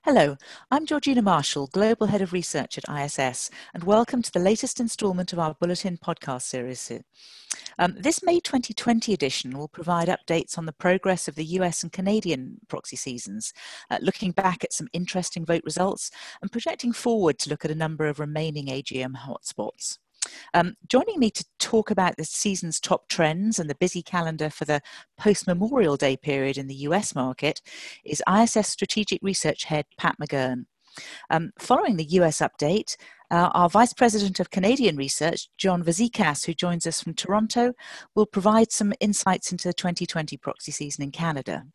Hello, I'm Georgina Marshall, Global Head of Research at ISS, and welcome to the latest instalment of our Bulletin podcast series. This May 2020 edition will provide updates on the progress of the US and Canadian proxy seasons, looking back at some interesting vote results and projecting forward to look at a number of remaining AGM hotspots. Joining me to talk about the season's top trends and the busy calendar for the post-Memorial Day period in the US market is ISS Strategic Research Head Pat McGurn. Following the US update, our Vice President of Canadian Research, John Vazekas, who joins us from Toronto, will provide some insights into the 2020 proxy season in Canada.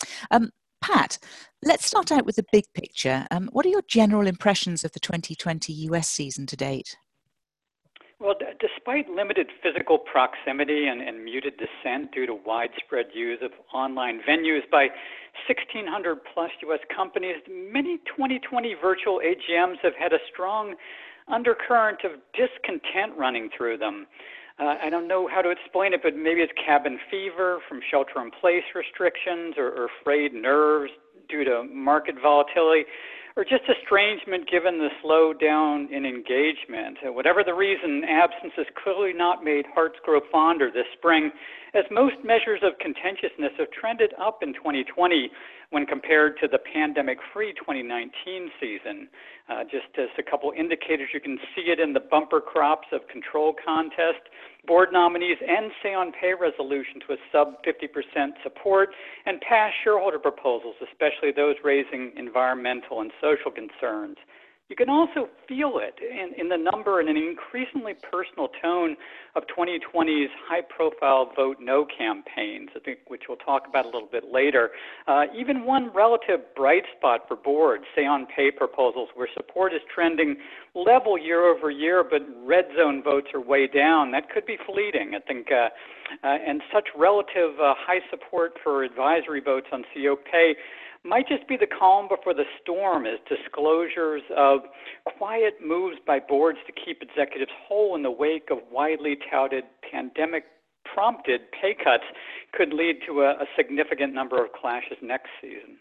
Pat, let's start out with the big picture. What are your general impressions of the 2020 US season to date? Well, despite limited physical proximity and muted dissent due to widespread use of online venues by 1,600 plus U.S. companies, many 2020 virtual AGMs have had a strong undercurrent of discontent running through them. I don't know how to explain it, but maybe it's cabin fever from shelter-in-place restrictions or frayed nerves due to market volatility, or just estrangement given the slowdown in engagement. Whatever the reason, absence has clearly not made hearts grow fonder this spring, as most measures of contentiousness have trended up in 2020 when compared to the pandemic-free 2019 season. Just as a couple indicators, you can see it in the bumper crops of control contest, board nominees, and say-on-pay resolution to a sub-50% support, and past shareholder proposals, especially those raising environmental and social concerns. You can also feel it in the number and an increasingly personal tone of 2020's high-profile Vote No campaigns, I think, which we'll talk about a little bit later. Even one relative bright spot for boards, say-on-pay proposals, where support is trending level year over year, but red zone votes are way down. That could be fleeting, I think. And such relative high support for advisory votes on CO pay might just be the calm before the storm, as disclosures of quiet moves by boards to keep executives whole in the wake of widely touted pandemic-prompted pay cuts could lead to a significant number of clashes next season.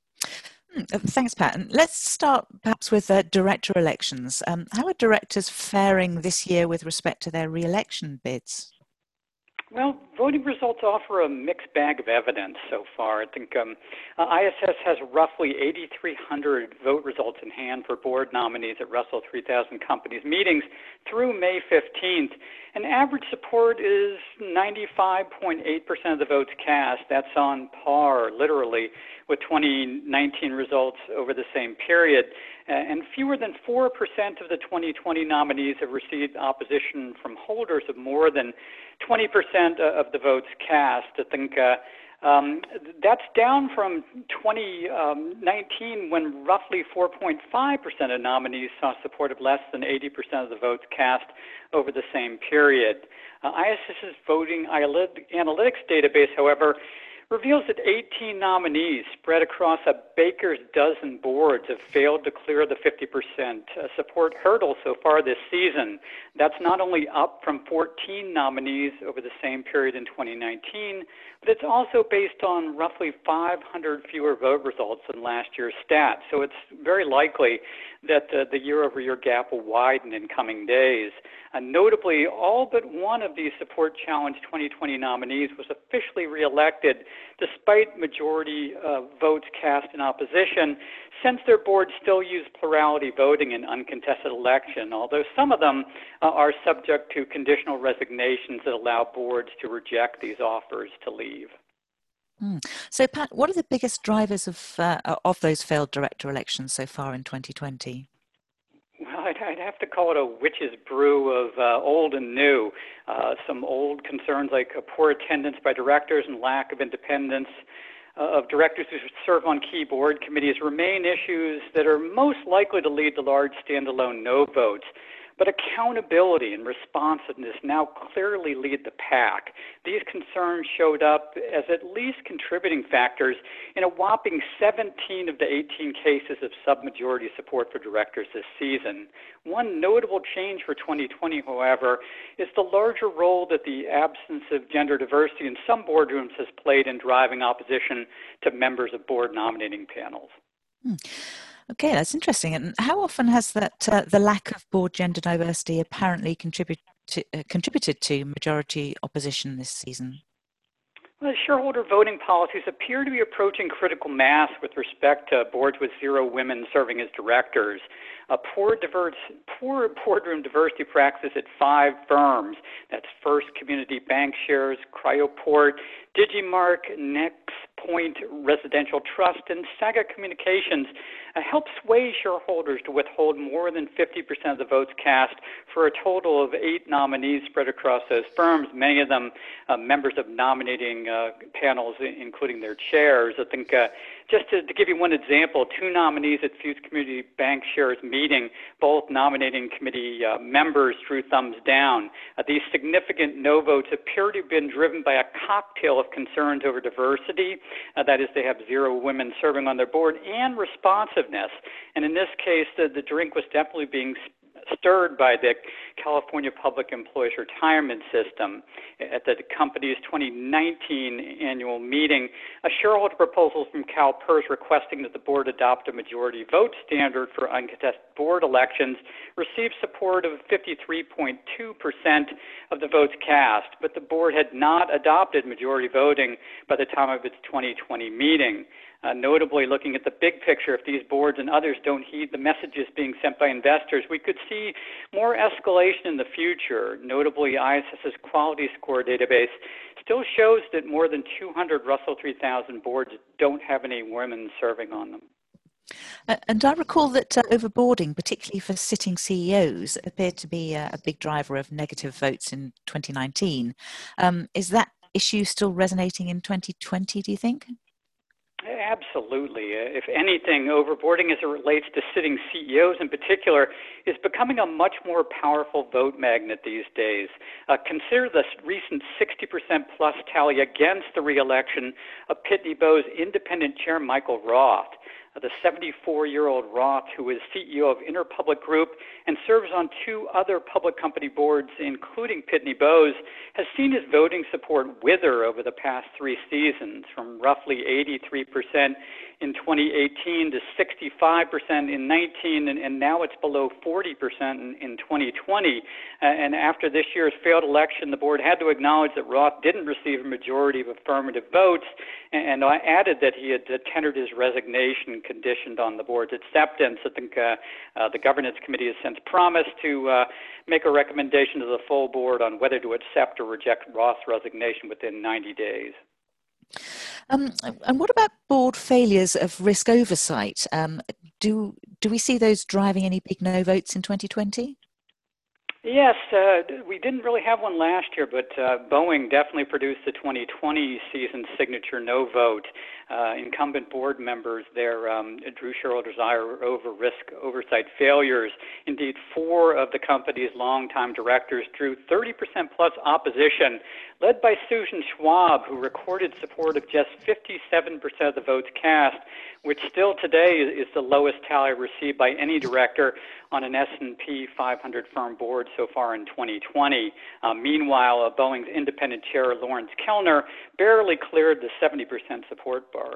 Thanks, Pat. And let's start perhaps with director elections. How are directors faring this year with respect to their re-election bids? Well, voting results offer a mixed bag of evidence so far. I think ISS has roughly 8,300 vote results in hand for board nominees at Russell 3000 Companies meetings through May 15th. And average support is 95.8% of the votes cast. That's on par, literally, with 2019 results over the same period. And fewer than 4% of the 2020 nominees have received opposition from holders of more than 20% of the votes cast. I think that's down from 2019 when roughly 4.5% of nominees saw support of less than 80% of the votes cast over the same period. ISS's voting analytics database, however, reveals that 18 nominees spread across a baker's dozen boards have failed to clear the 50% support hurdle so far this season. That's not only up from 14 nominees over the same period in 2019, but it's also based on roughly 500 fewer vote results than last year's stats. So it's very likely that the year-over-year gap will widen in coming days. Notably, all but one of these support-challenged 2020 nominees was officially reelected despite majority votes cast in opposition, since their boards still use plurality voting in uncontested election, although some of them are subject to conditional resignations that allow boards to reject these offers to leave. So, Pat, what are the biggest drivers of those failed director elections so far in 2020? Well, I'd have to call it a witch's brew of old and new. Some old concerns like poor attendance by directors and lack of independence of directors who serve on key board committees remain issues that are most likely to lead to large standalone no votes. But accountability and responsiveness now clearly lead the pack. These concerns showed up as at least contributing factors in a whopping 17 of the 18 cases of submajority support for directors this season. One notable change for 2020, however, is the larger role that the absence of gender diversity in some boardrooms has played in driving opposition to members of board nominating panels. Okay, that's interesting. And how often has that the lack of board gender diversity apparently contributed to majority opposition this season? Well, shareholder voting policies appear to be approaching critical mass with respect to boards with 0 women serving as directors. Poor boardroom diversity practice at 5 firms. That's First Community Bancshares, Cryoport, Digimarc, NexPoint Residential Trust, and Saga Communications help sway shareholders to withhold more than 50% of the votes cast for a total of 8 nominees spread across those firms, many of them members of nominating panels, including their chairs. I think just to give you one example, 2 nominees at Fuse Community Bancshares meeting, both nominating committee members drew thumbs down. These significant no votes appear to have been driven by a cocktail of concerns over diversity, that is, they have 0 women serving on their board, and responsiveness. And in this case, the drink was definitely being stirred by the California Public Employees Retirement System. At the company's 2019 annual meeting, a shareholder proposal from CalPERS requesting that the board adopt a majority vote standard for uncontested board elections received support of 53.2% of the votes cast, but the board had not adopted majority voting by the time of its 2020 meeting. Notably, looking at the big picture, if these boards and others don't heed the messages being sent by investors, we could see more escalation in the future. Notably, ISS's quality score database still shows that more than 200 Russell 3000 boards don't have any women serving on them. And I recall that overboarding, particularly for sitting CEOs, appeared to be a big driver of negative votes in 2019. Is that issue still resonating in 2020, do you think? Absolutely. If anything, overboarding as it relates to sitting CEOs in particular is becoming a much more powerful vote magnet these days. Consider the recent 60% plus tally against the re-election of Pitney Bowes independent chair Michael Roth. The 74-year-old Roth, who is CEO of Interpublic Group and serves on 2 other public company boards, including Pitney Bowes, has seen his voting support wither over the past 3 seasons, from roughly 83% in 2018 to 65% in 19, and now it's below 40% in 2020. And after this year's failed election, the board had to acknowledge that Roth didn't receive a majority of affirmative votes, and I added that he had tendered his resignation conditioned on the board's acceptance. I think the governance committee has since promised to make a recommendation to the full board on whether to accept or reject Roth's resignation within 90 days. And what about board failures of risk oversight? Do we see those driving any big no votes in 2020? Yes, we didn't really have one last year, but Boeing definitely produced the 2020 season signature no vote. Incumbent board members there drew shareholders' ire over risk oversight failures. Indeed, 4 of the company's longtime directors drew 30% plus opposition, led by Susan Schwab, who recorded support of just 57% of the votes cast, which still today is the lowest tally received by any director on an S&P 500 firm board so far in 2020. Meanwhile, Boeing's independent chair, Lawrence Kellner, barely cleared the 70% support bar.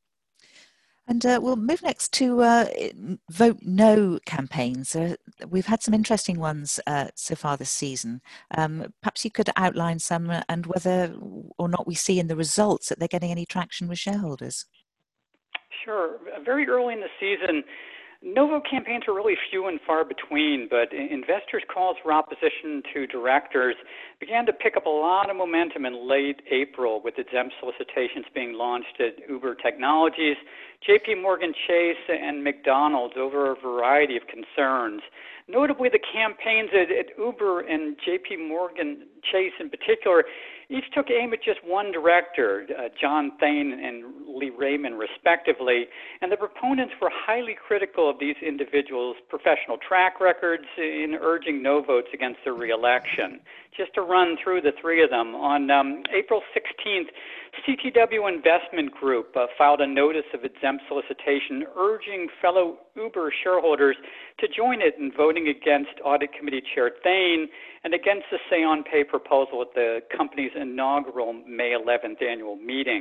And we'll move next to vote no campaigns. We've had some interesting ones so far this season. Perhaps you could outline some and whether or not we see in the results that they're getting any traction with shareholders. Sure. Very early in the season, no vote campaigns are really few and far between, but investors' calls for opposition to directors began to pick up a lot of momentum in late April, with exempt solicitations being launched at Uber Technologies, JP Morgan Chase, and McDonald's over a variety of concerns. Notably, the campaigns at Uber and JP Morgan Chase in particular each took aim at just one director, John Thain and Lee Raymond, respectively, and the proponents were highly critical of these individuals' professional track records in urging no votes against their reelection. Just to run through the 3 of them, on April 16th, CTW Investment Group filed a notice of exempt solicitation urging fellow Uber shareholders to join it in voting against Audit Committee Chair Thain and against the say-on-pay proposal at the company's inaugural May 11th annual meeting.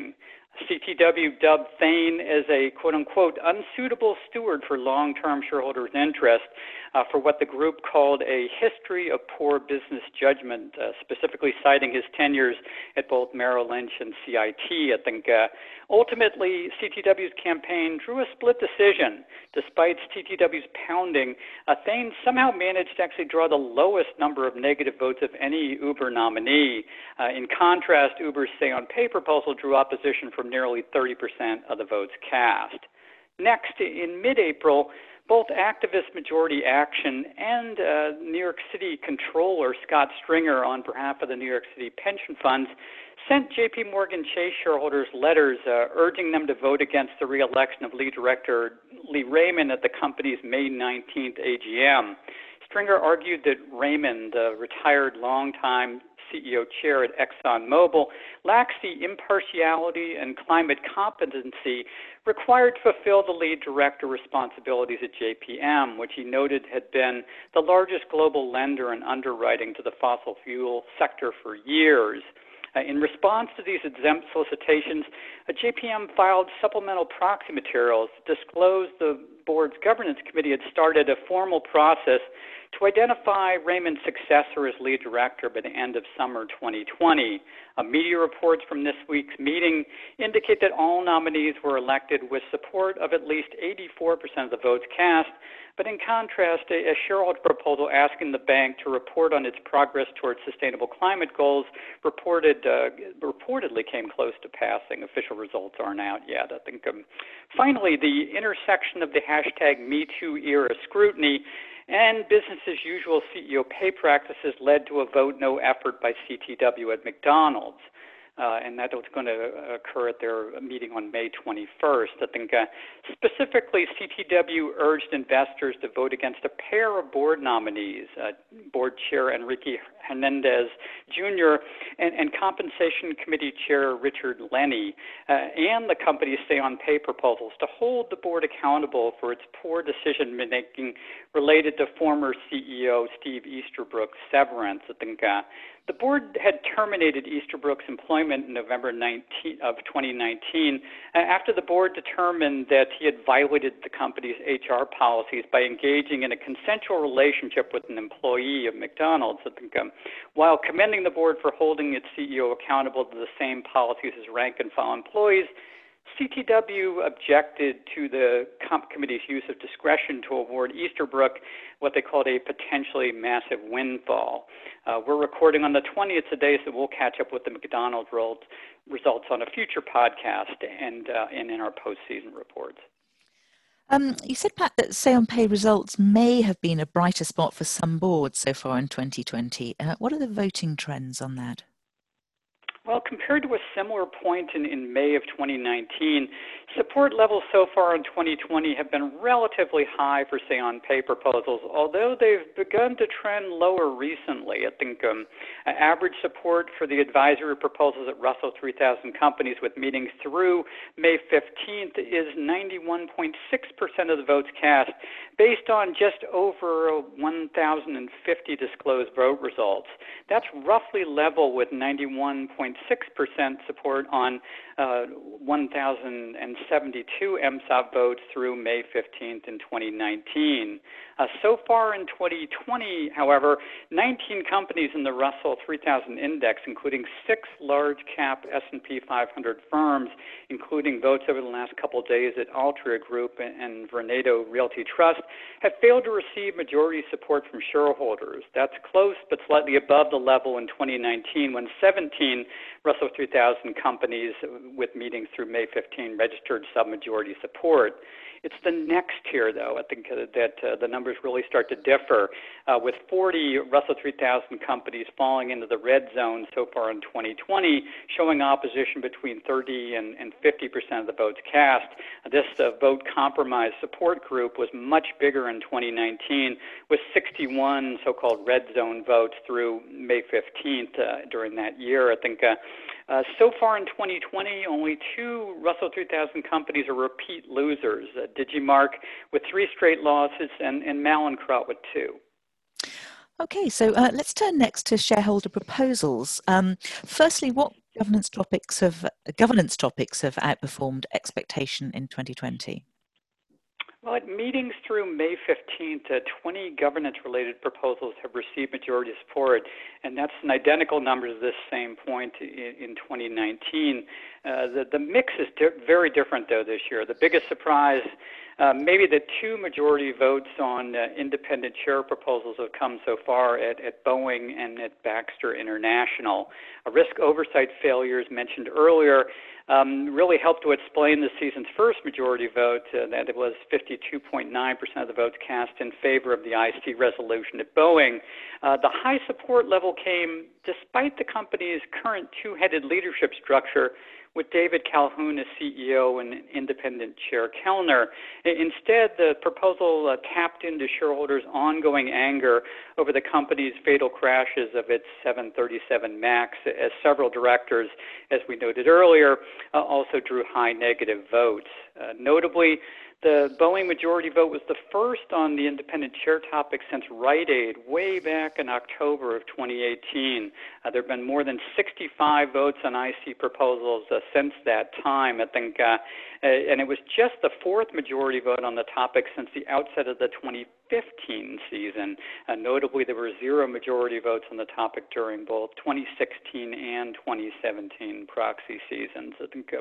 CTW dubbed Thain as a quote-unquote unsuitable steward for long-term shareholders' interest for what the group called a history of poor business judgment, specifically citing his tenures at both Merrill Lynch and CIT. I think ultimately CTW's campaign drew a split decision. Despite CTW's pounding, Thain somehow managed to actually draw the lowest number of negative votes of any Uber nominee. In contrast, Uber's Say on Pay proposal drew opposition from nearly 30% of the votes cast. Next, in mid-April, both activist Majority Action and New York City Comptroller Scott Stringer, on behalf of the New York City pension funds, sent J.P. Morgan Chase shareholders letters urging them to vote against the re-election of lead director Lee Raymond at the company's May 19th AGM. Stringer argued that Raymond, the retired longtime CEO chair at ExxonMobil, lacks the impartiality and climate competency required to fulfill the lead director responsibilities at JPM, which he noted had been the largest global lender in underwriting to the fossil fuel sector for years. In response to these exempt solicitations, JPM filed supplemental proxy materials to disclose the board's governance committee had started a formal process to identify Raymond's successor as lead director by the end of summer 2020. Media reports from this week's meeting indicate that all nominees were elected with support of at least 84% of the votes cast, but in contrast, a shareholder proposal asking the bank to report on its progress towards sustainable climate goals reportedly came close to passing. Official results aren't out yet. I think finally, the intersection of the hashtag MeToo era scrutiny and business as usual CEO pay practices led to a vote no effort by CTW at McDonald's. And that was going to occur at their meeting on May 21st. I think specifically CTW urged investors to vote against a pair of board nominees, board chair Enrique Hernandez Jr. and compensation committee chair Richard Lenny, and the company's Say on Pay proposals to hold the board accountable for its poor decision-making related to former CEO Steve Easterbrook's severance. I think the board had terminated Easterbrook's employment in November 2019 after the board determined that he had violated the company's HR policies by engaging in a consensual relationship with an employee of McDonald's. I think, while commending the board for holding its CEO accountable to the same policies as rank-and-file employees, CTW objected to the Comp Committee's use of discretion to award Easterbrook what they called a potentially massive windfall. We're recording on the 20th today, so we'll catch up with the McDonald's results on a future podcast and in our postseason reports. You said, Pat, that Say on Pay results may have been a brighter spot for some boards so far in 2020. What are the voting trends on that? Well, compared to a similar point in May of 2019, support levels so far in 2020 have been relatively high for Say on Pay proposals, although they've begun to trend lower recently. I think average support for the advisory proposals at Russell 3000 companies with meetings through May 15th is 91.6% of the votes cast, based on just over 1,050 disclosed vote results. That's roughly level with 91.6% support on 1,072 MSOP votes through May 15th in 2019. So far in 2020, however, 19 companies in the Russell 3000 index, including 6 large-cap S&P 500 firms, including votes over the last couple of days at Altria Group and Vornado Realty Trust, have failed to receive majority support from shareholders. That's close but slightly above the level in 2019 when 17 Russell 3000 companies with meetings through May 15 registered submajority support. It's the next tier, though, I think that the numbers really start to differ, with 40 Russell 3000 companies falling into the red zone so far in 2020, showing opposition between 30 and 50% of the votes cast. This vote compromise support group was much bigger in 2019, with 61 so-called red zone votes through May 15th during that year. I think so far in 2020, only 2 Russell 3000 companies are repeat losers, Digimarc with 3 straight losses and Mallinckrodt with 2. Okay, so let's turn next to shareholder proposals. Firstly, what governance topics have outperformed expectation in 2020? Well, at meetings through May 15th, 20 governance-related proposals have received majority support, and that's an identical number to this same point in 2019. The mix is very different, though, this year. The biggest surprise, maybe the 2 majority votes on independent chair proposals have come so far at Boeing and at Baxter International. Risk oversight failures mentioned earlier really helped to explain the season's first majority vote, that it was 52.9% of the votes cast in favor of the IC resolution at Boeing. The high support level came despite the company's current 2-headed leadership structure, with David Calhoun as CEO and independent chair Kellner. Instead, the proposal tapped into shareholders' ongoing anger over the company's fatal crashes of its 737 MAX, as several directors, as we noted earlier, also drew high negative votes. Notably, the Boeing majority vote was the first on the independent chair topic since Rite Aid way back in October of 2018. There have been more than 65 votes on IC proposals since that time, I think, and it was just the 4th majority vote on the topic since the outset of the 2015 season. Notably, there were 0 majority votes on the topic during both 2016 and 2017 proxy seasons. I think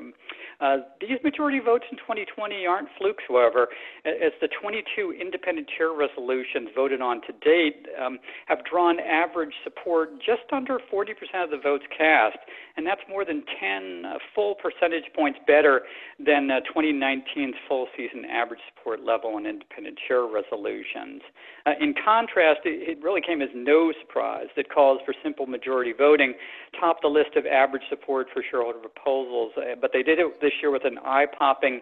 these majority votes in 2020 aren't flukes, however, as the 22 independent chair resolutions voted on to date have drawn average support just under 40% of the votes cast, and that's more than 10 full percentage points better than 2019's full season average support level on independent chair resolutions. In contrast, it really came as no surprise that calls for simple majority voting topped the list of average support for shareholder proposals, but they did it this year with an eye-popping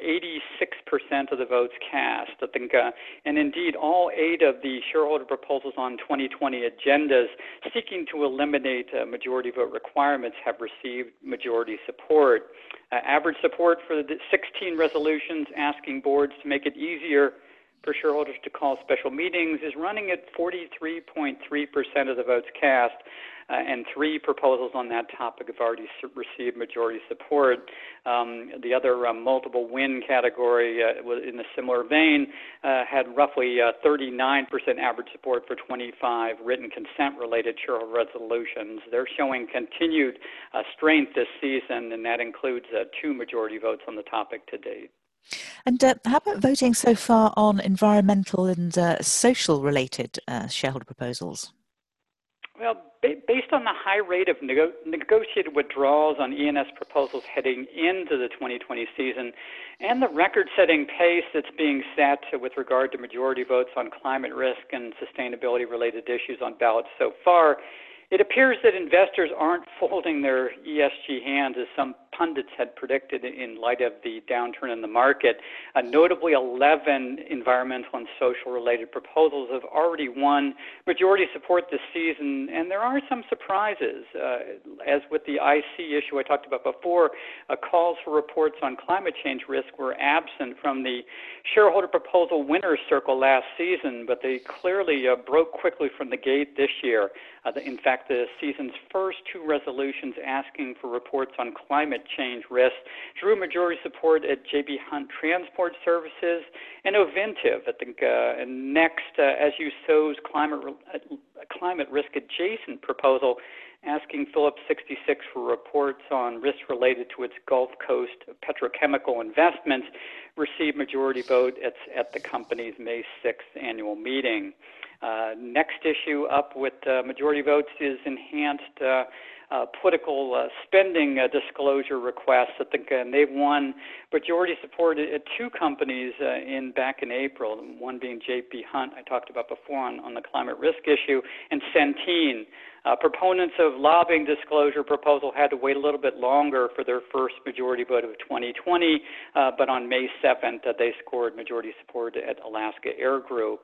86% of the votes cast. I think, and indeed, all 8 of the shareholder proposals on 2020 agendas seeking to eliminate majority vote requirements have received majority support. Average support for the 16 resolutions asking boards to make it easier for shareholders to call special meetings is running at 43.3% of the votes cast, and 3 proposals on that topic have already received majority support. The other multiple win category in a similar vein had roughly 39% average support for 25 written consent-related shareholder resolutions. They're showing continued strength this season, and that includes 2 majority votes on the topic to date. And how about voting so far on environmental and social-related shareholder proposals? Well, based on the high rate of negotiated withdrawals on E&S proposals heading into the 2020 season and the record-setting pace that's being set with regard to majority votes on climate risk and sustainability-related issues on ballots so far, it appears that investors aren't folding their ESG hands as some pundits had predicted in light of the downturn in the market. Notably, 11 environmental and social-related proposals have already won majority support this season, and there are some surprises. As with the IC issue I talked about before, calls for reports on climate change risk were absent from the shareholder proposal winner's circle last season, but they clearly broke quickly from the gate this year. In fact, the season's first 2 resolutions asking for reports on climate change risk drew majority support at J.B. Hunt Transport Services and Ovintiv. I think, and next, As You Sow's climate risk adjacent proposal asking Phillips 66 for reports on risks related to its Gulf Coast petrochemical investments received majority vote at the company's May 6th annual meeting. Next issue up with majority votes is enhanced political spending disclosure requests. I think they've won majority support at 2 companies back in April, one being J.B. Hunt, I talked about before on the climate risk issue, and Centene. Proponents of lobbying disclosure proposal had to wait a little bit longer for their first majority vote of 2020, but on May 7th, they scored majority support at Alaska Air Group.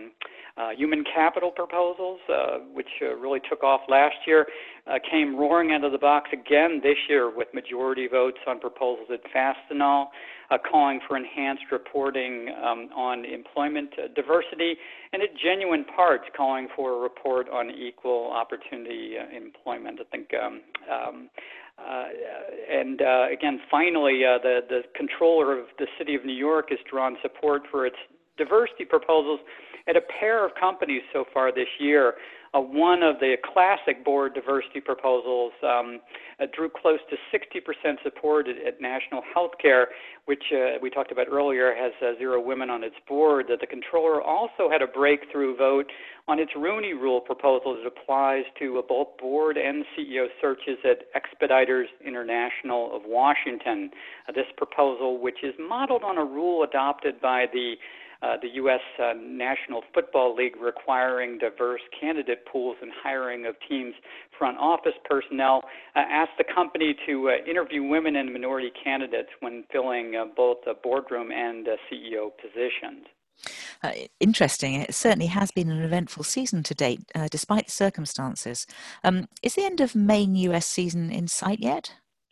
Human capital proposals, which really took off last year, came roaring out of the box again this year with majority votes on proposals at Fastenal, calling for enhanced reporting on employment diversity, and at Genuine Parts calling for a report on equal opportunity employment. I think Again, finally, the controller of the city of New York has drawn support for its diversity proposals at a pair of companies so far this year. One of the classic board diversity proposals drew close to 60% support at National Healthcare, which we talked about earlier, has 0 women on its board. That the controller also had a breakthrough vote on its Rooney Rule proposal that applies to both board and CEO searches at Expeditors International of Washington. This proposal, which is modeled on a rule adopted by the U.S. National Football League requiring diverse candidate pools and hiring of teams' front office personnel, asked the company to interview women and minority candidates when filling both boardroom and CEO positions. Interesting. It certainly has been an eventful season to date, despite the circumstances. Is the end of main U.S. season in sight yet?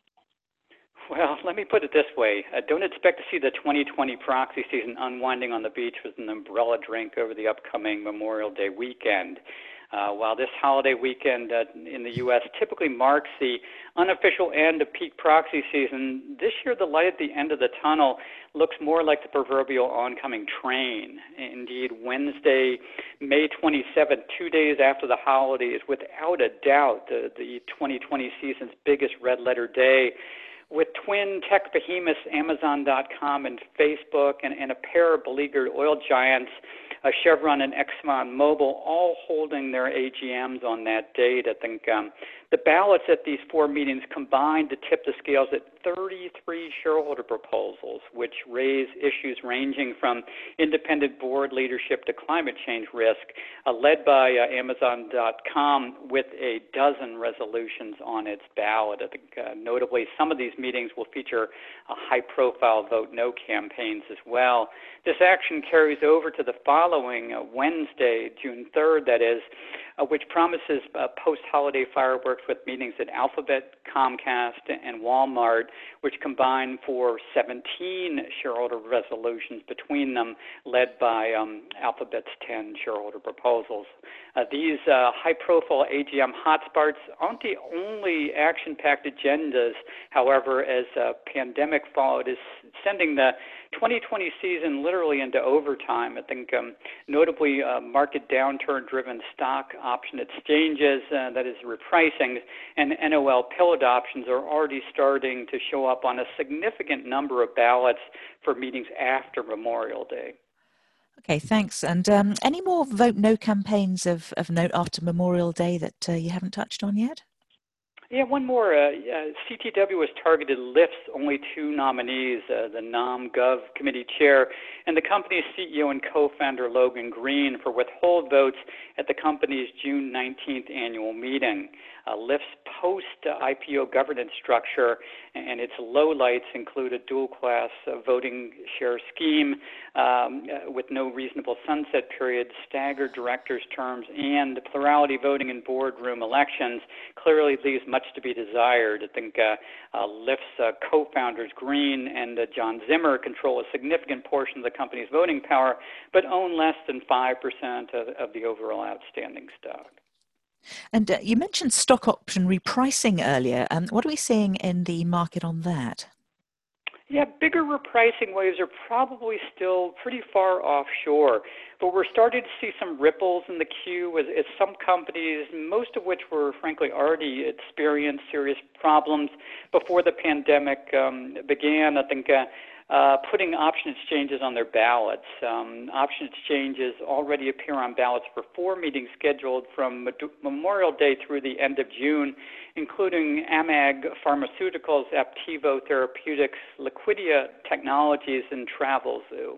Well, let me put it this way. Don't expect to see the 2020 proxy season unwinding on the beach with an umbrella drink over the upcoming Memorial Day weekend. While this holiday weekend in the U.S. typically marks the unofficial end of peak proxy season, this year the light at the end of the tunnel looks more like the proverbial oncoming train. Indeed, Wednesday, May 27th, 2 days after the holiday, is without a doubt the 2020 season's biggest red-letter day, with twin tech behemoths Amazon.com and Facebook and a pair of beleaguered oil giants, Chevron and ExxonMobil, all holding their AGMs on that date. I think the ballots at these 4 meetings combined to tip the scales at 33 shareholder proposals, which raise issues ranging from independent board leadership to climate change risk, led by Amazon.com with a dozen resolutions on its ballot. I think notably some of these meetings will feature high-profile vote no campaigns as well. This action carries over to the following Wednesday, June 3rd, that is, which promises post-holiday fireworks with meetings at Alphabet, Comcast, and Walmart, which combine for 17 shareholder resolutions between them, led by Alphabet's 10 shareholder proposals. These high-profile AGM hotspots aren't the only action-packed agendas, however, as pandemic followed is sending the 2020 season literally into overtime. I think notably market downturn-driven stock option exchanges, that is repricing, and NOL pill adoptions are already starting to show up on a significant number of ballots for meetings after Memorial Day. Okay, thanks. And any more vote no campaigns of note after Memorial Day that you haven't touched on yet? Yeah, one more. CTW has targeted Lyft's only 2 nominees, the Nom/Gov committee chair and the company's CEO and co-founder Logan Green, for withhold votes at the company's June 19th annual meeting. Lyft's post-IPO governance structure and its lowlights include a dual-class voting share scheme with no reasonable sunset period, staggered directors' terms, and plurality voting in boardroom elections clearly leaves much to be desired. I think Lyft's co-founders Green and John Zimmer control a significant portion of the company's voting power, but own less than 5% of the overall outstanding stock. And you mentioned stock option repricing earlier. What are we seeing in the market on that? Yeah, bigger repricing waves are probably still pretty far offshore, but we're starting to see some ripples in the queue as some companies, most of which were frankly already experienced serious problems before the pandemic began. I think putting option exchanges on their ballots. Option exchanges already appear on ballots for 4 meetings scheduled from Memorial Day through the end of June, including AMAG Pharmaceuticals, Aptevo Therapeutics, Liquidia Technologies, and Travelzoo.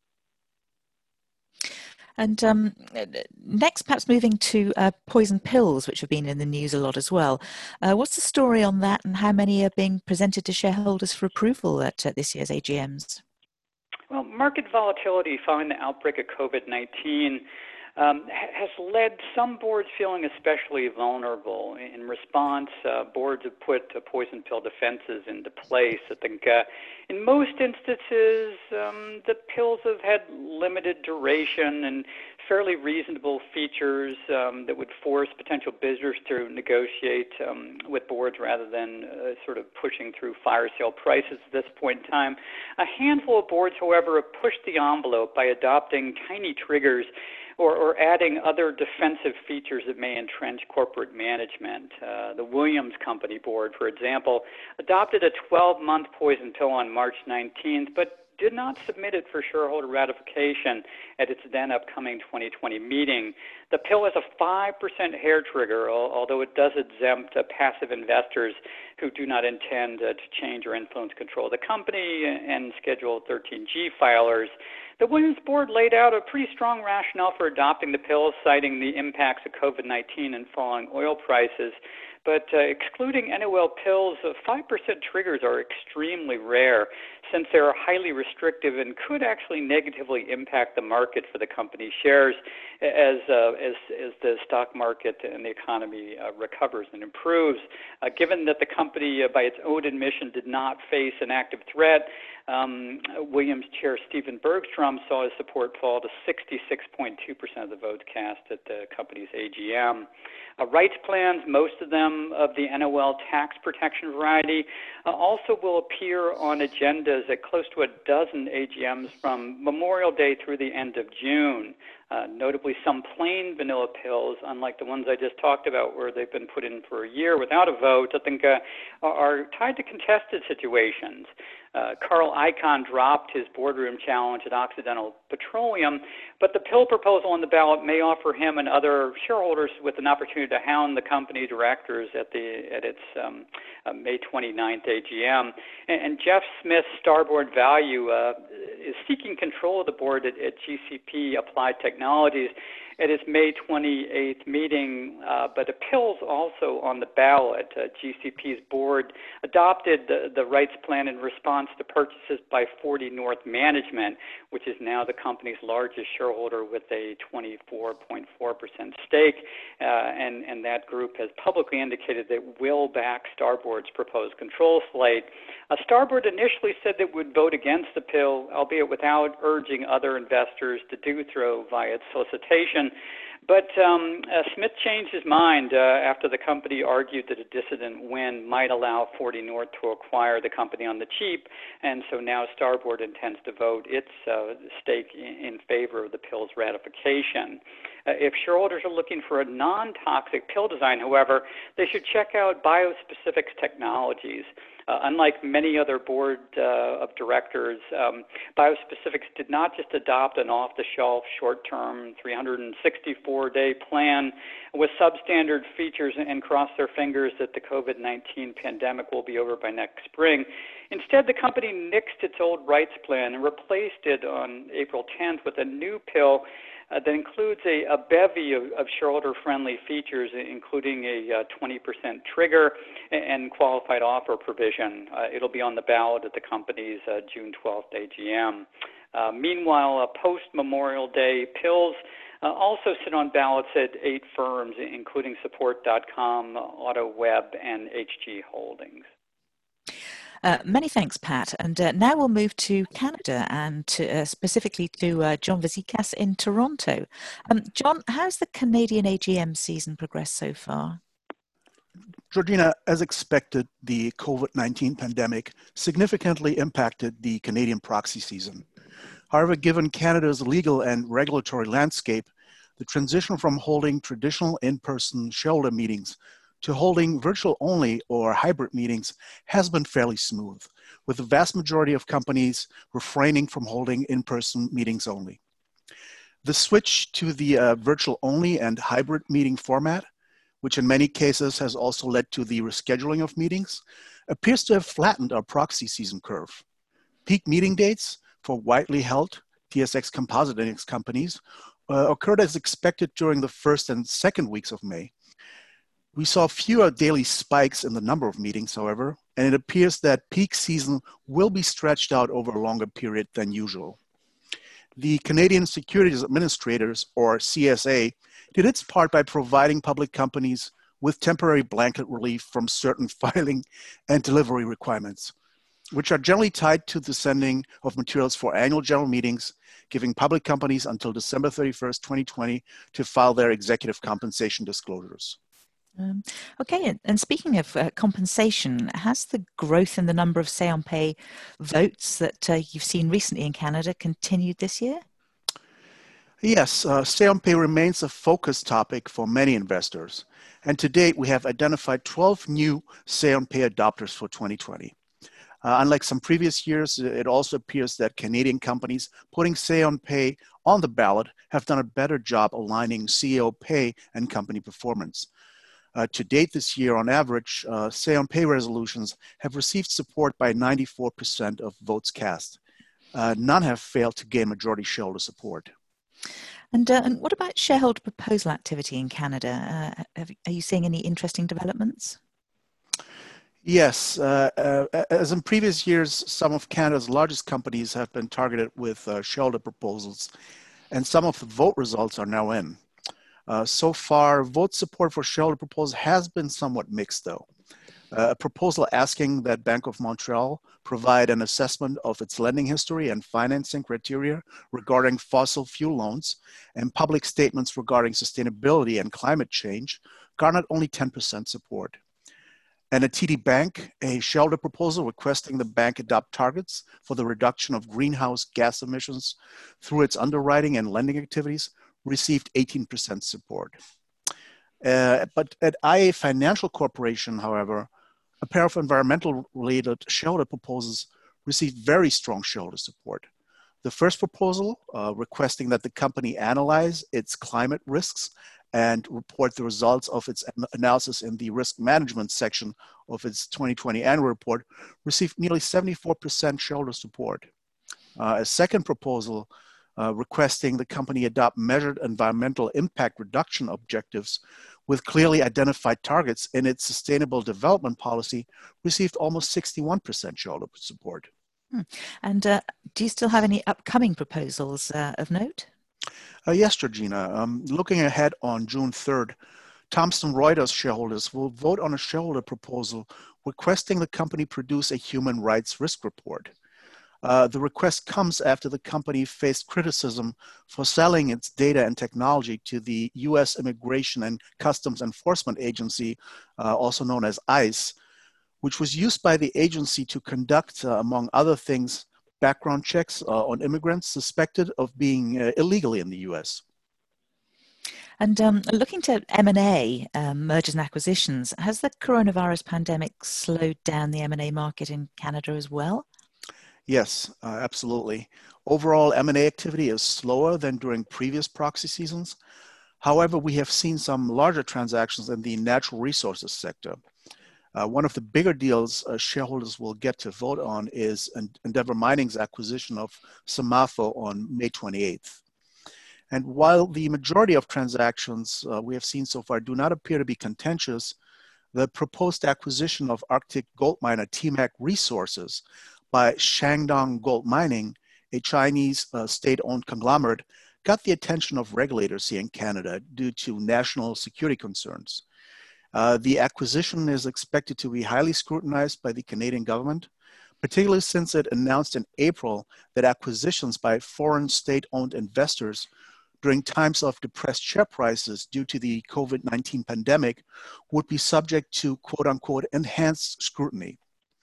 And next, perhaps moving to poison pills, which have been in the news a lot as well. What's the story on that, and how many are being presented to shareholders for approval at this year's AGMs? Well, market volatility following the outbreak of COVID-19 has led some boards feeling especially vulnerable. In response, boards have put poison pill defenses into place. I think in most instances, the pills have had limited duration and fairly reasonable features that would force potential visitors to negotiate with boards rather than sort of pushing through fire sale prices at this point in time. A handful of boards, however, have pushed the envelope by adopting tiny triggers or adding other defensive features that may entrench corporate management. The Williams Company board, for example, adopted a 12-month poison pill on March 19th, but did not submit it for shareholder ratification at its then upcoming 2020 meeting. The pill has a 5% hair trigger, although it does exempt passive investors who do not intend to change or influence control of the company and Schedule 13G filers. The Williams board laid out a pretty strong rationale for adopting the pill, citing the impacts of COVID-19 and falling oil prices. But excluding NOL pills, 5% triggers are extremely rare since they are highly restrictive and could actually negatively impact the market for the company's shares as the stock market and the economy recovers and improves. Given that the company, by its own admission, did not face an active threat, Williams Chair Stephen Bergstrom saw his support fall to 66.2% of the votes cast at the company's AGM. Rights plans, most of them of the NOL tax protection variety, also will appear on agendas at close to a dozen AGMs from Memorial Day through the end of June. Notably, some plain vanilla pills, unlike the ones I just talked about where they've been put in for a year without a vote, I think are tied to contested situations. Carl Icahn dropped his boardroom challenge at Occidental Petroleum, but the pill proposal on the ballot may offer him and other shareholders with an opportunity to hound the company directors at its May 29th AGM. And Jeff Smith, Starboard Value, is seeking control of the board at GCP Applied Technologies at its May 28th meeting, but a pill's also on the ballot. GCP's board adopted the rights plan in response to purchases by 40 North Management, which is now the company's largest shareholder with a 24.4% stake, and that group has publicly indicated that it will back Starboard's proposed control slate. Starboard initially said that it would vote against the pill, albeit without urging other investors to do so via its solicitation. But Smith changed his mind after the company argued that a dissident win might allow 40 North to acquire the company on the cheap, and so now Starboard intends to vote its stake in favor of the pill's ratification. If shareholders are looking for a non-toxic pill design, however, they should check out Biospecifics Technologies. Unlike many other board of directors, Biospecifics did not just adopt an off-the-shelf, short-term, 364-day plan with substandard features and cross their fingers that the COVID-19 pandemic will be over by next spring. Instead, the company nixed its old rights plan and replaced it on April 10th with a new pill that includes a bevy of shareholder-friendly features, including a 20% trigger and qualified offer provision. It'll be on the ballot at the company's June 12th AGM. Meanwhile, post-Memorial Day pills also sit on ballots at 8 firms, including Support.com, AutoWeb, and HG Holdings. Many thanks, Pat. And now we'll move to Canada and specifically to John Vazikas in Toronto. John, how's the Canadian AGM season progressed so far? Georgina, as expected, the COVID-19 pandemic significantly impacted the Canadian proxy season. However, given Canada's legal and regulatory landscape, the transition from holding traditional in-person shareholder meetings to holding virtual-only or hybrid meetings has been fairly smooth, with the vast majority of companies refraining from holding in-person meetings only. The switch to the virtual-only and hybrid meeting format, which in many cases has also led to the rescheduling of meetings, appears to have flattened our proxy season curve. Peak meeting dates for widely held TSX Composite Index companies occurred as expected during the first and second weeks of May. We saw fewer daily spikes in the number of meetings, however, and it appears that peak season will be stretched out over a longer period than usual. The Canadian Securities Administrators, or CSA, did its part by providing public companies with temporary blanket relief from certain filing and delivery requirements, which are generally tied to the sending of materials for annual general meetings, giving public companies until December 31st, 2020 to file their executive compensation disclosures. Okay, and speaking of compensation, has the growth in the number of say-on-pay votes that you've seen recently in Canada continued this year? Yes, say-on-pay remains a focus topic for many investors. And to date, we have identified 12 new say-on-pay adopters for 2020. Unlike some previous years, it also appears that Canadian companies putting say-on-pay on the ballot have done a better job aligning CEO pay and company performance. To date this year, on average, say-on-pay resolutions have received support by 94% of votes cast. None have failed to gain majority shareholder support. And what about shareholder proposal activity in Canada? Are you seeing any interesting developments? Yes, as in previous years, some of Canada's largest companies have been targeted with shareholder proposals, and some of the vote results are now in. So far, vote support for shareholder proposals has been somewhat mixed, though. A proposal asking that Bank of Montreal provide an assessment of its lending history and financing criteria regarding fossil fuel loans and public statements regarding sustainability and climate change garnered only 10% support. And at TD Bank, a shareholder proposal requesting the bank adopt targets for the reduction of greenhouse gas emissions through its underwriting and lending activities received 18% support. But at IA Financial Corporation, however, a pair of environmental-related shareholder proposals received very strong shareholder support. The first proposal, requesting that the company analyze its climate risks and report the results of its analysis in the risk management section of its 2020 annual report, received nearly 74% shareholder support. A second proposal, requesting the company adopt measured environmental impact reduction objectives with clearly identified targets in its sustainable development policy, received almost 61% shareholder support. And do you still have any upcoming proposals of note? Yes, Georgina. Looking ahead on June 3rd, Thomson Reuters shareholders will vote on a shareholder proposal requesting the company produce a human rights risk report. The request comes after the company faced criticism for selling its data and technology to the U.S. Immigration and Customs Enforcement Agency, also known as ICE, which was used by the agency to conduct, among other things, background checks on immigrants suspected of being illegally in the U.S. And looking to M&A, mergers and acquisitions, has the coronavirus pandemic slowed down the M&A market in Canada as well? Yes, absolutely. Overall, M&A activity is slower than during previous proxy seasons. However, we have seen some larger transactions in the natural resources sector. One of the bigger deals shareholders will get to vote on is Endeavour Mining's acquisition of Samafo on May 28th. And while the majority of transactions we have seen so far do not appear to be contentious, the proposed acquisition of Arctic gold miner TMAC Resources by Shandong Gold Mining, a Chinese state-owned conglomerate, got the attention of regulators here in Canada due to national security concerns. The acquisition is expected to be highly scrutinized by the Canadian government, particularly since it announced in April that acquisitions by foreign state-owned investors during times of depressed share prices due to the COVID-19 pandemic would be subject to quote-unquote enhanced scrutiny.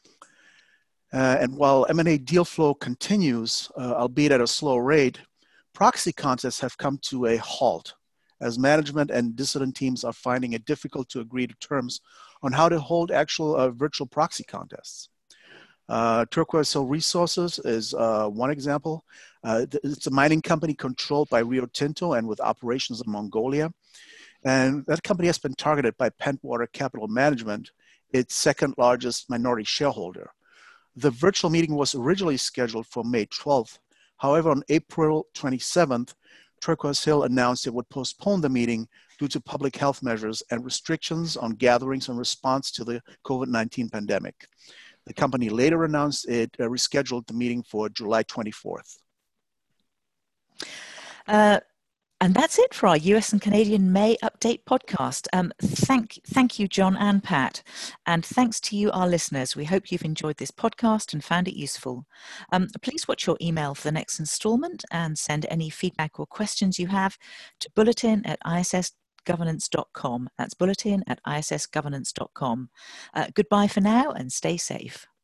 And while M&A deal flow continues, albeit at a slow rate, proxy contests have come to a halt as management and dissident teams are finding it difficult to agree to terms on how to hold actual virtual proxy contests. Turquoise Hill Resources is one example. It's a mining company controlled by Rio Tinto and with operations in Mongolia. And that company has been targeted by Pentwater Capital Management, its second largest minority shareholder. The virtual meeting was originally scheduled for May 12th. However, on April 27th, Turquoise Hill announced it would postpone the meeting due to public health measures and restrictions on gatherings in response to the COVID-19 pandemic. The company later announced it rescheduled the meeting for July 24th. And that's it for our US and Canadian May Update podcast. Thank you, John and Pat. And thanks to you, our listeners. We hope you've enjoyed this podcast and found it useful. Please watch your email for the next installment and send any feedback or questions you have to bulletin@issgovernance.com. That's bulletin@issgovernance.com. Goodbye for now and stay safe.